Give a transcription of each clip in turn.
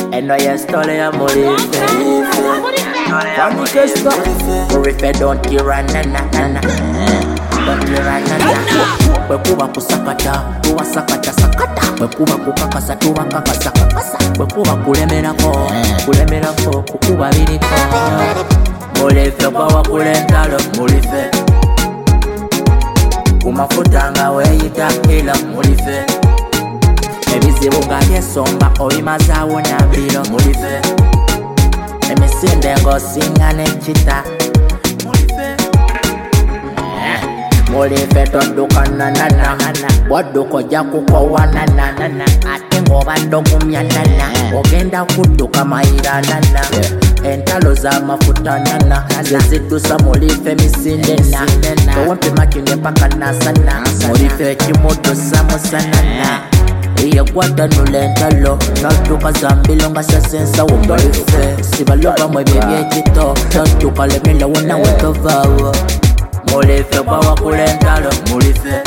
eno ye story ya Murife. Murife don't kiranana. Don't kiranana. Bwekuba kusakata, tuwa sakata sakata. Bwekuba kukakasa, tuwa kakasa kakasa. Bwekuba kulemerako, kulemerako, kukuba biriko. Murife kwa wakulentalo, Murife. Kumafuta nga weyita ila Murife. Ebizibu nga byesomba obimazawo nambiro Murife. Emisinde ng'osinga n'ekita Murife. Murife todduka nanana bw'odduka ojja kukowanana ate ng'obadde ogumya nana ogenda kudduka mayira nana entalo z'amafuta nana zeziddusa Murife emisinde na towempima kino paka nasana Murife ekimuddusa musanana iye gwatanula entalo n'odduka zambilo nga sasensawo Murife sibaloba mwe by'ekito todduka lemelewo nawe tovaawo Murife kwa wakulentalo Murife.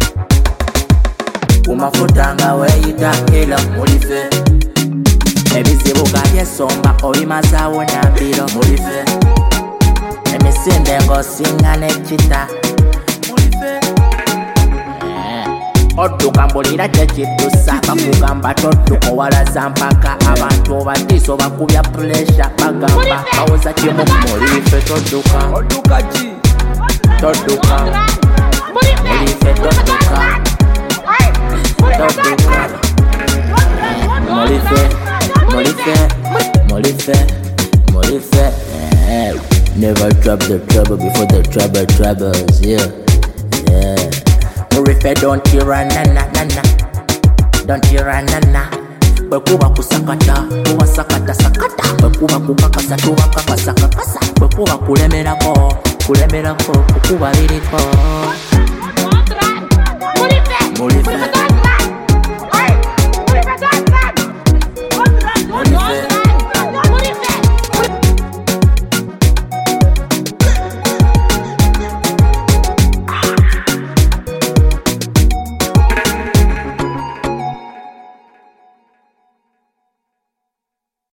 Kumafuta nga weyita ila Murife. Ebizibu nga byesomba obimazawo nambiro Murife. Emisinde ng'osinga n'ekita Murife. Odduka mbulira kyekiddusa bakugamba todduka owalaza mpaka abantu obatiisa obakubya pressure bagamba bawoza kimu Murife todduka odduka ki todduka Murife todduka todduka Murife Murife Murife Murife never drop the trouble before the trouble troubles yeah. Murife don't kiranana don't kiranana bwekuba kusakata tuwa sakata sakata bwekuba kukakasa tuwa kakasa kakasa bwekuba kulemerako kukuba biriko